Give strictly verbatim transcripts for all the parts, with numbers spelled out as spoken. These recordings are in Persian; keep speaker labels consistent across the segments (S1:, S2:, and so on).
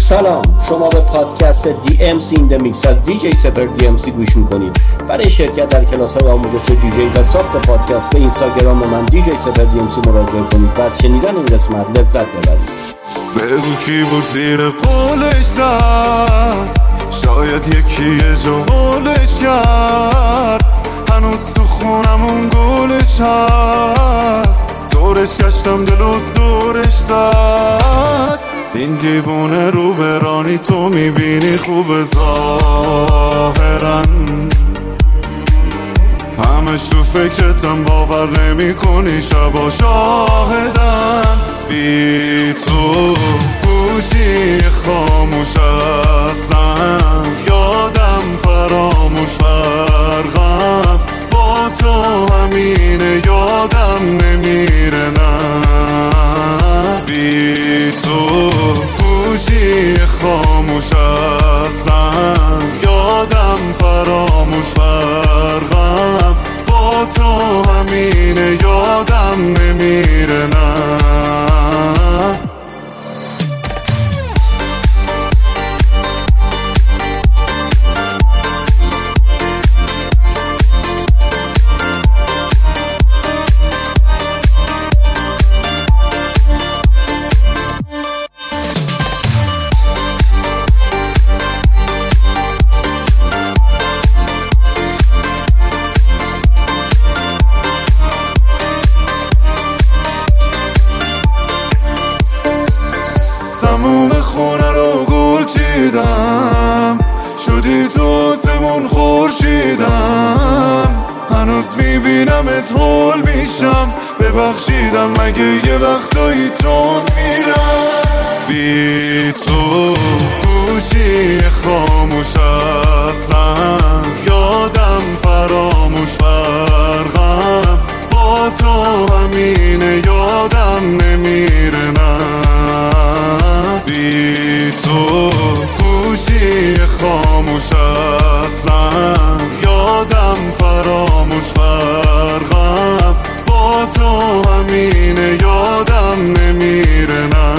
S1: سلام، شما به پادکست دی ام سی این د میکس از دی جی سپر دی ام سی گوش میکنید. برای شرکت در کلاس‌های آموزش دی جی و ساخت پادکست به اینستاگرام من دی جی سپر دی ام سی مراجعه کنید و از شنیدن این قسمت لذت ببرید.
S2: بگو کی بود زیر قولش زد، شاید یکی یه جا قولش کرد، هنوز تو خونمون گلش هست، دورش گشتم دلو دورش زد. این دیوونه رو برانی تو میبینی خوب ظاهرن، همش تو فکرتم باور نمی کنی شبا شاهدن. بی تو گوشی خاموش اصلا، یادم فراموش فرقم با تو همینه، یادم نمیره نه. بی تو گوشی خاموش اصلا، یادم فراموش فرقم با تو همینه، یادم نمیره نه. تموم خونه رو گل چیدم، شدی تو سمون خورشیدم، هنوز میبینمت هول میشم، ببخشیدم مگه یه وقتایی تون میرم. بی تو گوشی خاموش اصلا، یادم فراموش فرقم با تو همینه، یادم نمیره نه. بی تو گوشی خاموش اصلا، یادم فراموش فرقم با تو همینه، یادم نمیره نه.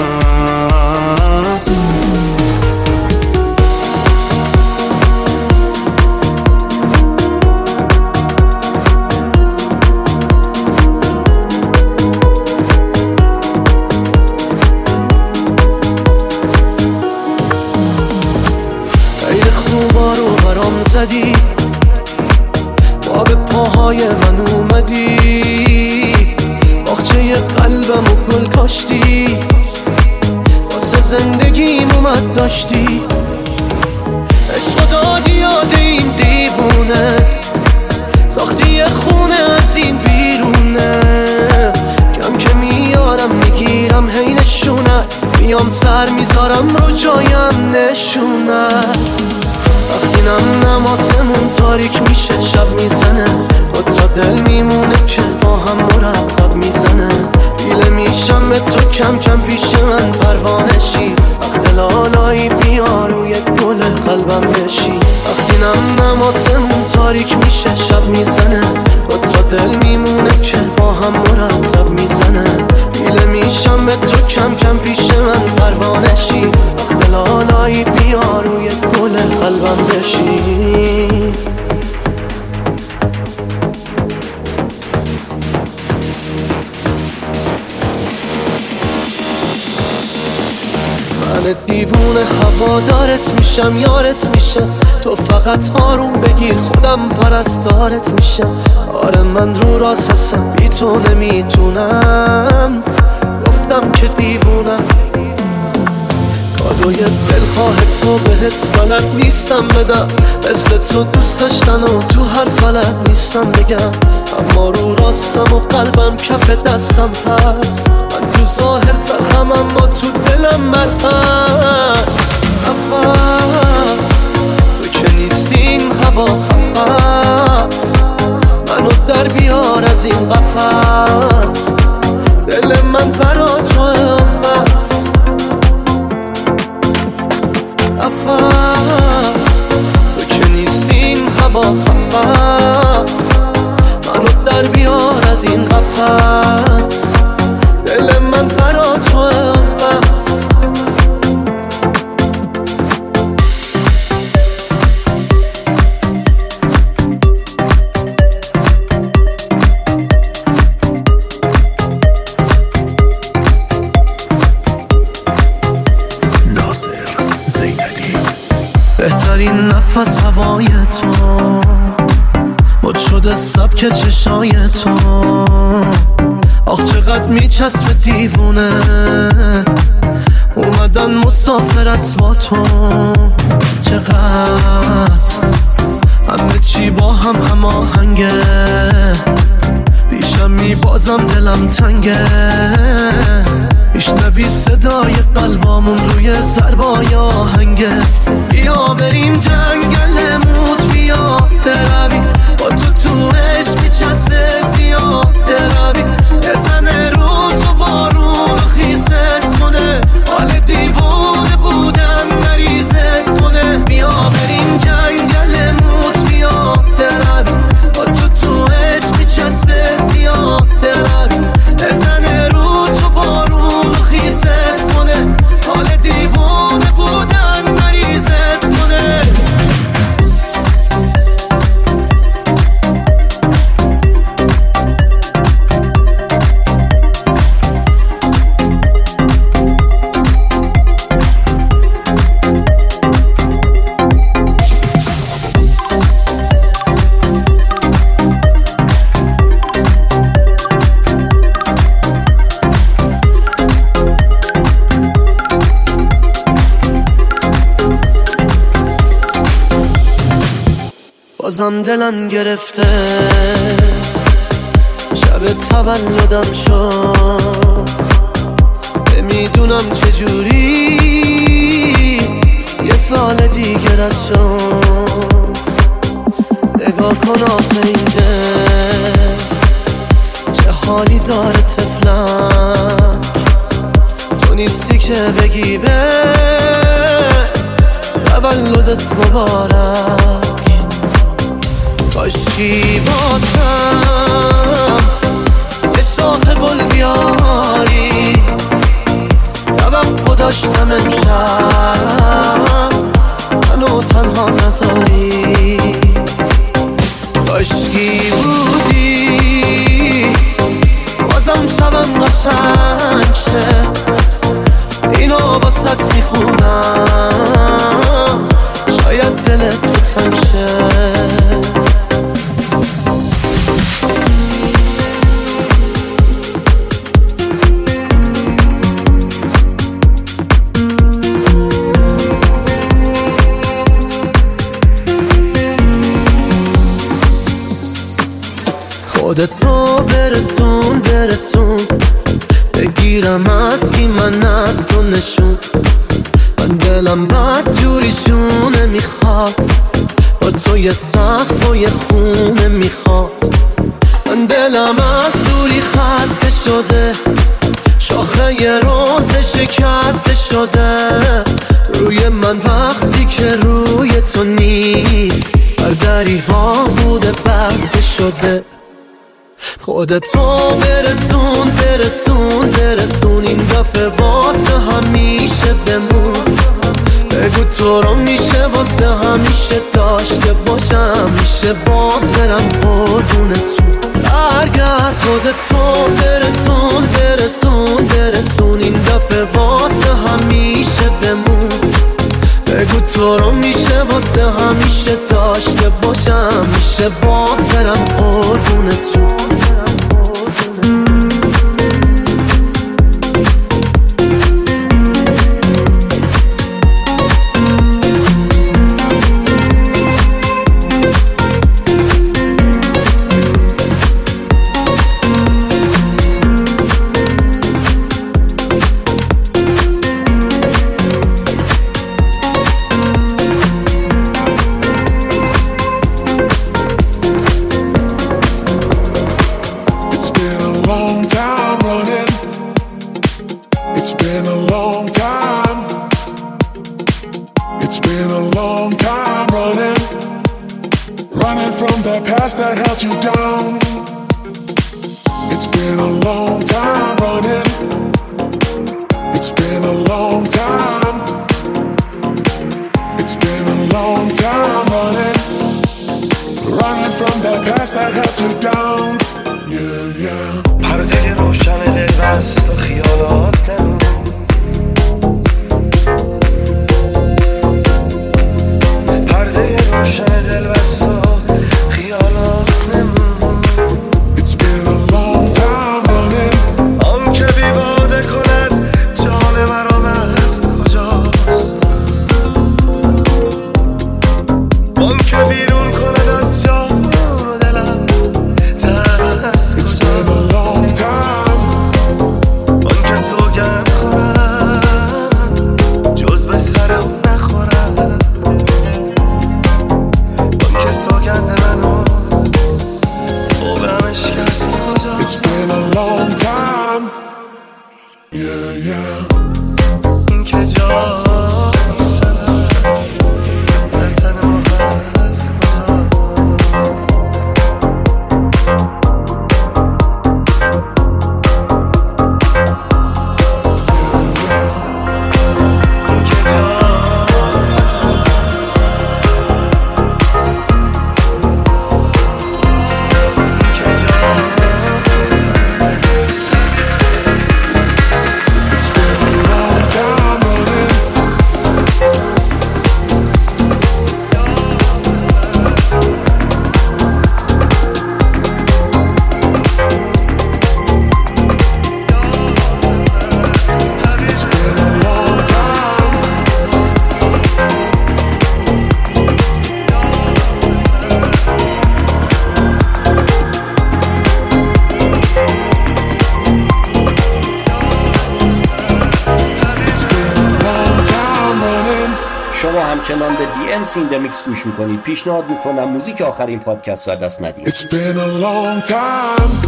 S3: زدی با به پاهای من اومدی، باغچه قلبم و گل کاشتی، واسه زندگیم اومد داشتی، عشق دادی یاد این دیوونه، ساختی یه خونه از این بیرونه، کم که میارم میگیرم هی نشونت، میام سر میذارم رو جایم نشونت. وقتی نم نماسمون تاریک میشه شب میزنه، با تا دل میمونه که با هم مرتب میزنه، بیله میشم به تو کم کم پیش من پروانشی، وقت لالایی بیا روی گل قلبم بشی. وقتی نم نماسمون تاریک میشه شب میزنه، با تا دل میمونه که با هم مرتب میزنه، بیله میشم به تو کم کم پیش من پروانشی، وقت لالایی بیا روی گل قلبم بشی. من دیوونه هوادارت میشم، یارت میشم، تو فقط آروم بگیر خودم پرستارت میشم. آره من رو راست هستم، بی تو نمیتونم، گفتم که دیوونم، کادوی دلخواه تو بهت بلد نیستم بدم، مثل تو دوست داشتن و تو هر فلک نیستم بگم، اما رو راستم و قلبم کف دستم هست، من تو ظاهر تلخم اما تو دلم مرهست. نفس تو که نیستی این هوا خفست، منو در بیار از این قفس، دل من برا تو بس. نفس تو که نیستی این هوا خفست، منو در بیار از این قفس، دل من برا تو بس. آخرین نفس هوای تو، مد شده سبک چشای تو. آخ چقدر میچسب دیوونه اومدن مسافرت با تو. چقدر همه چی با هم هماهنگه، پیشم میبازم دلم تنگه. میشنوی صدای قلبامون روی ضربای آهنگه. بیا بریم جنگلمون، بیا بروی با تو تو عشق میچسبه زیاد بروی. بزنه رو تو بارون خیزت کنه، حال دیوانه بودن نریزت کنه. بیا بریم جنگلمون، بیا بروی با تو تو عشق میچسبه زیاد بروی. بزنه رو تو بارون خیزت کنه، حال دیوانه بودن نریزت کنه. بازم دلم گرفته، شب تولدم شد. نمیدونم چجوری یه سال دیگه رد شد. نگاه کن آخه این دل چه حالی داره طفلک. تو نیستی که بگی به تولدت مبارک. کاشکی واسم یه شاخ گل بیاری، توقع داشتم امشب منو تنها نذاری. کاشکی بودی بازم شبم قشنگ شه، اینو واسط میخونم شاید دلت تو تنگ شه. خودتو برسون برسون، بگیرم از کی من از تو نشون. من دلم بد جوریشونه میخواد، با تو یه سقف و یه خونه میخواد. من دلم از دوری خسته شده، شاخه یه روز شکسته شده. روی من وقتی که روی تو نیست، بر دریوا بوده بسته شده. خودتو برسون برسون برسون، این دفعه واسه همیشه بمون. بگو تو رو میشه واسه همیشه داشته باشم، میشه باز برم قربونتون. برگرد خودتو برسون برسون برسون، این دفعه واسه همیشه بمون. بگو تو رو میشه واسه همیشه داشته باشم، میشه باز برم قربونتون. این که جا میزنم در تن ما هست کجا این که جا
S1: شما همچنان به دی ام سی این دمیکس گوش میکنید. پیشنهاد میکنم موزیک آخرین پادکست رو دست ندید.
S2: It's been a long time.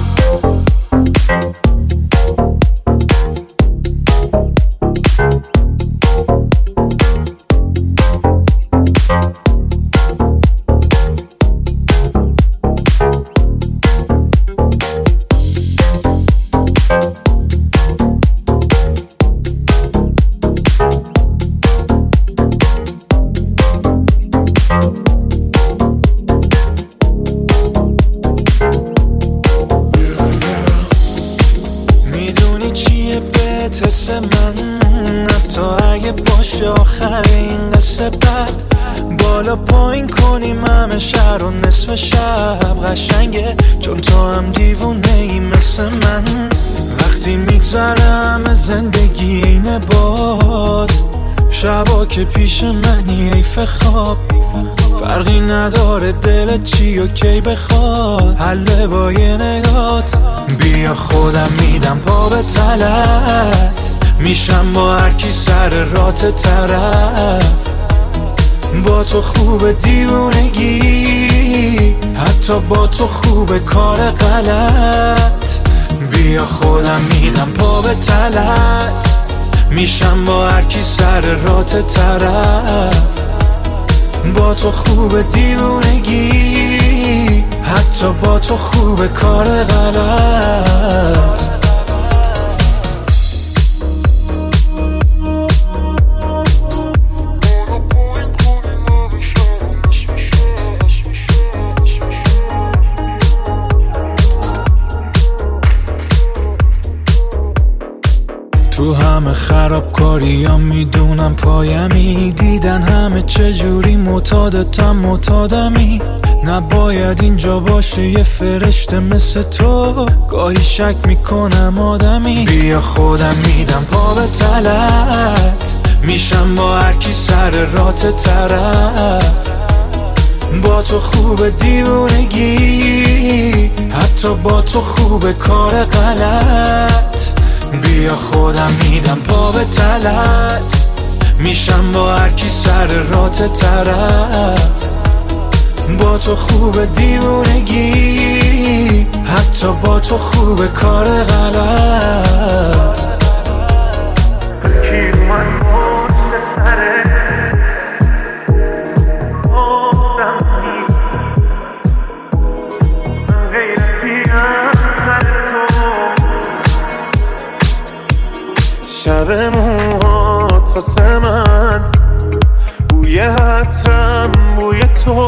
S3: حس من حتی اگه باشه آخر این قصه بد بالا پایین کنیم همه شهر و نصف شب قشنگه چون تو هم دیوونه ای مثل من وقتی میگذره همه زندگی اینه باد شبا که پیش منی حیف خواب فرقی نداره دلت چی و کی بخواد حله با یه نگات بیا خودم میدم پا به تلت میشم با هر کی سر رات طرف با تو خوب دیوونگی حتی با تو خوب کار غلط بیا خودم میدم پا به تلت میشم با هر کی سر رات طرف با تو خوب دیوونگی حتی با تو خوب کار غلط تو همه خرابکاری ها میدونم پایمی دیدن همه چجوری معتادتم معتادمی نباید اینجا باشه یه فرشته مثل تو گاهی شک میکنم آدمی بیا خودم میدم پا به تلت میشم با هر کی سر رات طرف با تو خوب دیوونگی حتی با تو خوب کار غلط بیا خودم میدم پا به تلت میشم با هر کی سر رات طرف با تو خوب دیوونگی حتی با تو خوب کار غلط کی من پشت سرت گفتم نیست من غیرتیم سر تو شب موهات واسه من بوی عطرم بوی تو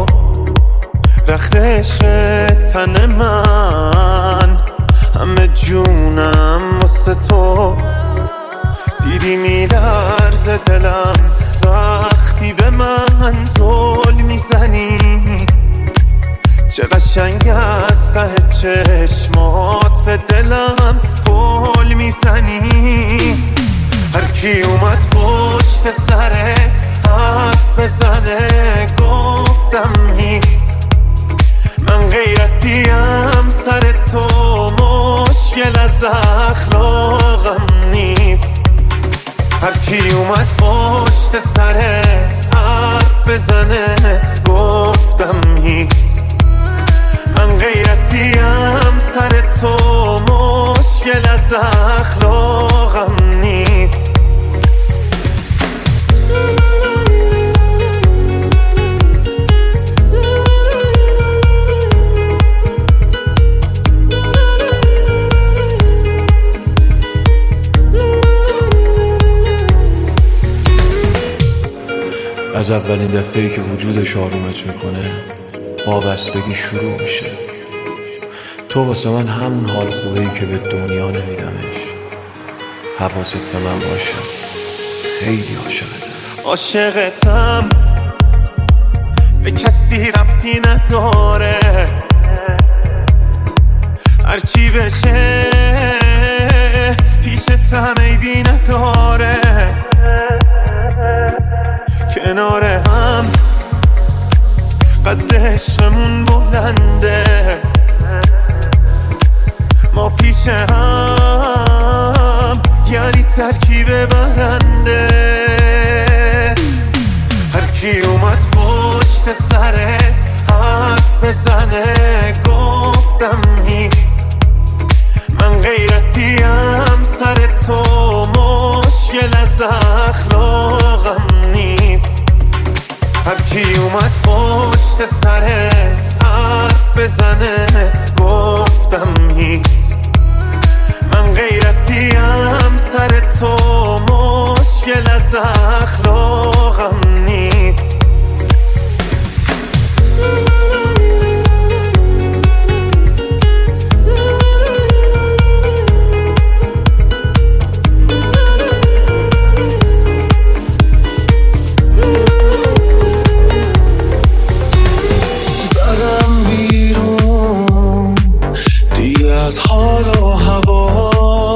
S3: رختش تن من همه جونم واسه تو دیدی میلرزه دلم وقتی به من زل میزنی چه قشنگ از ته چشمات به دلم گل میزنی هر کی اومد پشت سرت حرف بزنه گفتم نیست من غیرتیم سر تو مشکل از اخلاقم نیست هر کی اومد پشت سرت حرف بزنه گفتم نیست من غیرتیم سر تو مشکل از اخلاقم نیست
S4: از اولین دفعه‌ای که وجودش آرومت میکنه وابستگی شروع میشه. تو واسه من همون حال خوبه‌ای که به دنیا نمیدمش. حواست به من باشه، خیلی عاشقتم.
S2: عاشقتم به کسی ربطی نداره، هرچی بشه پیشتم عیبی نداره. کنار هم قد عشقمون بلنده، ما پیش هم یعنی ترکیب برنده. هر کی اومد پشت سرت حرف بزنه گفتم نیست، من غیرتیم سر تو مشکل از اخلاقم نیست. هر کی اومد پشت سرت حرف بزنه گفتم نیست، من غیرتیم سر تو مشکل از اخلاقم نیست.
S3: حال و هوا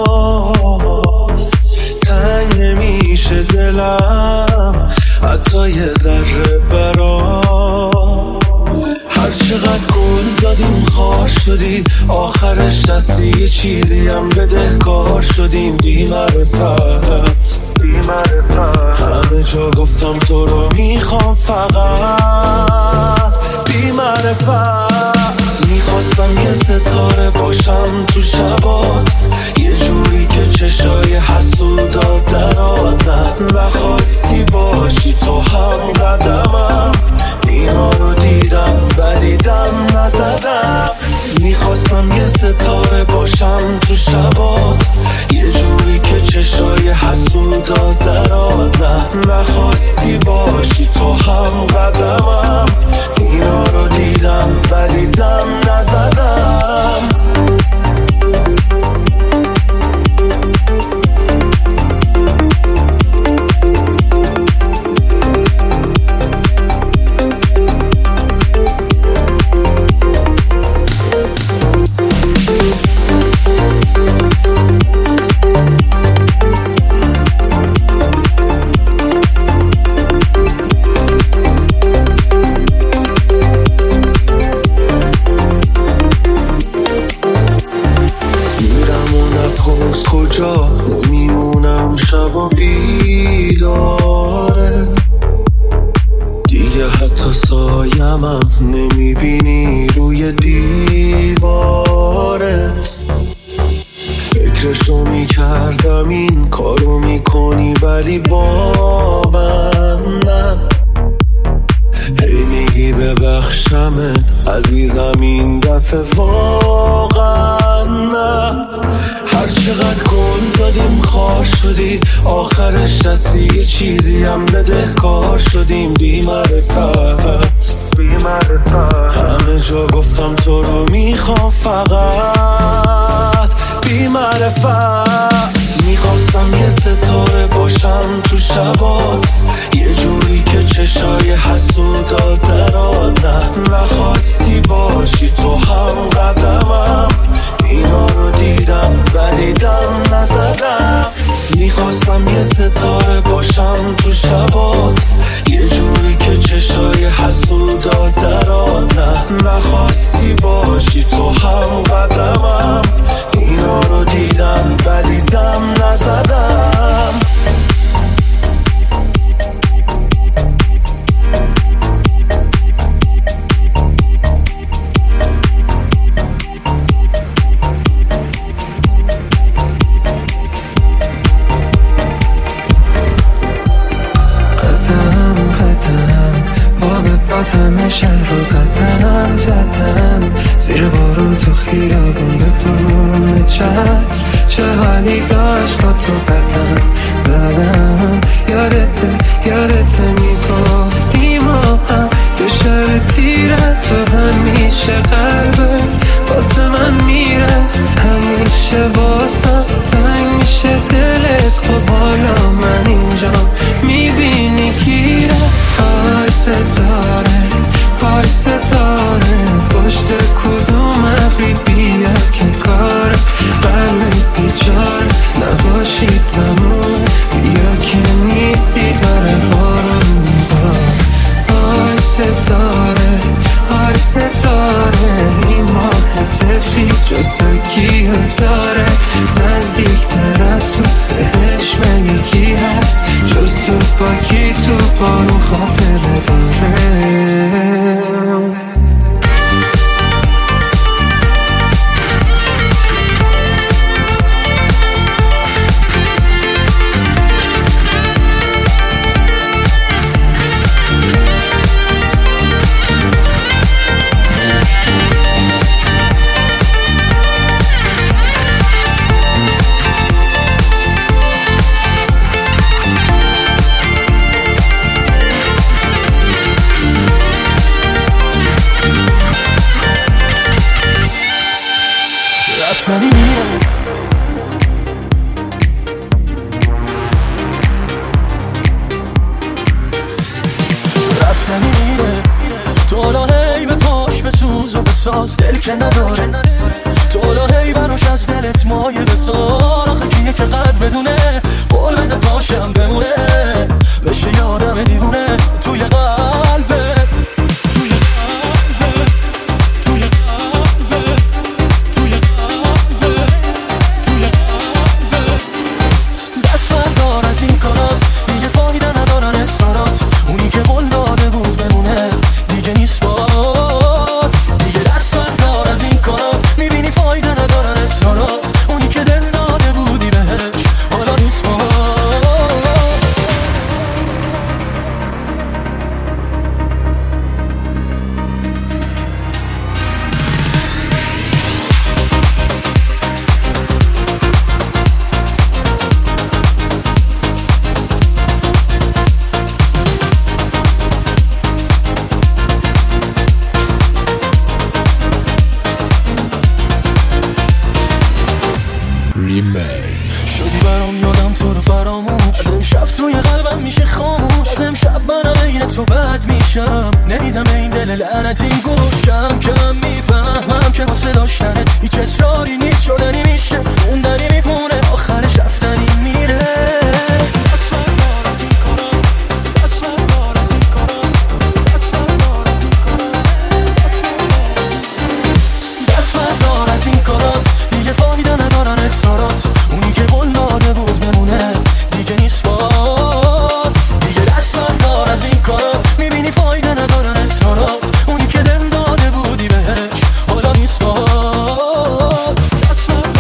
S3: تنگ نمیشه دلم حتی یه ذره برا. هر چقدر گل زدیم خار شدی، آخرش دستی یه چیزی هم بدهکار شدیم. بی معرفت همه جا گفتم تو رو میخوام، فقط بی معرفت. میخواستم یه ستاره باشم تو شبات، یه جوری که چشای حسودات درآمد. نخواستی باشی تو هم قدمم، اینا رو دیدم ولی دم نزدم. میخواستم یه ستاره باشم تو شبات، یه جوری که چشای حسودات درآمد. نخواستی باشی تو هم قدمم، اینا رو دیدم ولی دم نزدم. کجا نمیمونم شب و بیداره، دیگه حتی سایمم نمیبینی روی دیوارت. فکرشو میکردم این کارو میکنی ولی با من نه. هی میگی ببخشمت عزیزم این دفعه واقعا نه. هر چقدر گل زدیم خار شدی، آخرش دستی یه چیزی هم بدهکار شدیم. بی معرفت همه جا گفتم تو رو میخوام، فقط بی معرفت. میخواستم یه ستاره باشم تو شبات، یه جوری که چشای حسودات درآمد. نخواستی باشی تو هم قدمم، اینا رو دیدم ولی دم نزدم. میخواستم یه ستاره باشم تو شبات، یه جوری که چشای حسودات درآمد. نخواستی باشی تو هم قدمم، اینا رو دیدم ولی دم نزدم.
S5: همه شهر رو قدم زدم، زیر بارون تو خیابون بدون چتر، چه حالی داشت با تو قدم زدم. یادت یادت میگفت تو با کی تو بارون خاطره داره.
S3: رفتنی میره رفتنی میره تو حالا هی به پاش بسوز و بساز دل که نداره تو حالا هی براش از دلت مایه بسار آخه کیه که قد بدونه قول بده پاشم بمونه بشه یادم دیوونه توی قلبت شدی برام یادم تو رو فراموش از امشب توی قلبم میشه خاموش از امشب منم این تو بد میشم نمیدم این دل لعنتی گوش کم کم میفهمم که واسه داشتنت هیچ اصراری نیست شدنی میشه موندنی میمونه آخرش رفتنی میره دست بردار از این کارات دیگه فایده ندارن اصرارات اونی که قول داده بود بمونه دیگه نیست باد دیگه دست بردار از این کارات میبینی فایده ندارن اصرارات اونی که دل داده بودی بهش حالا نیست باد دست بردار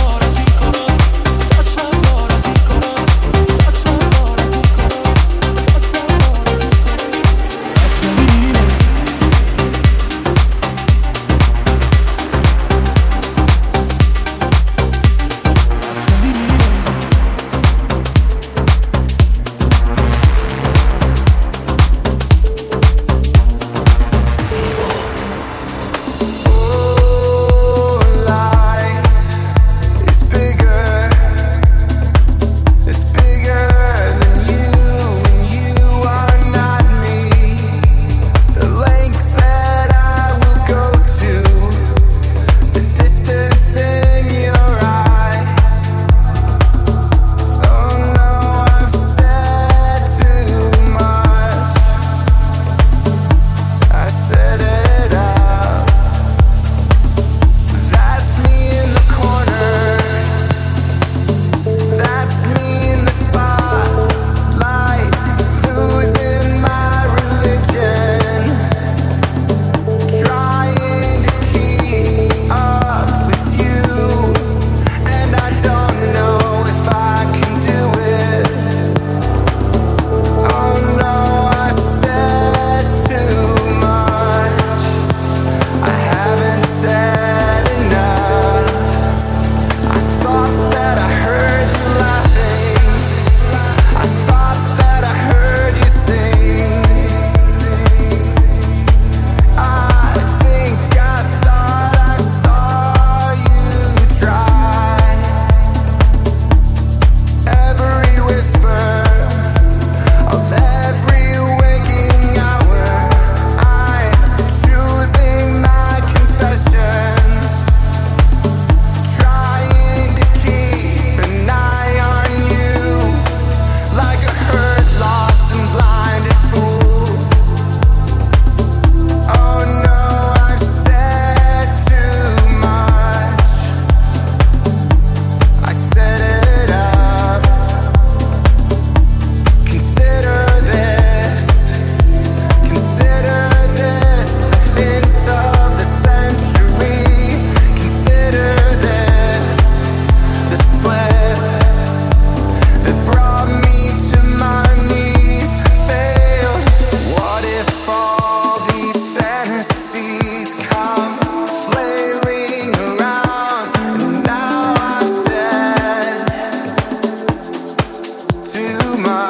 S2: my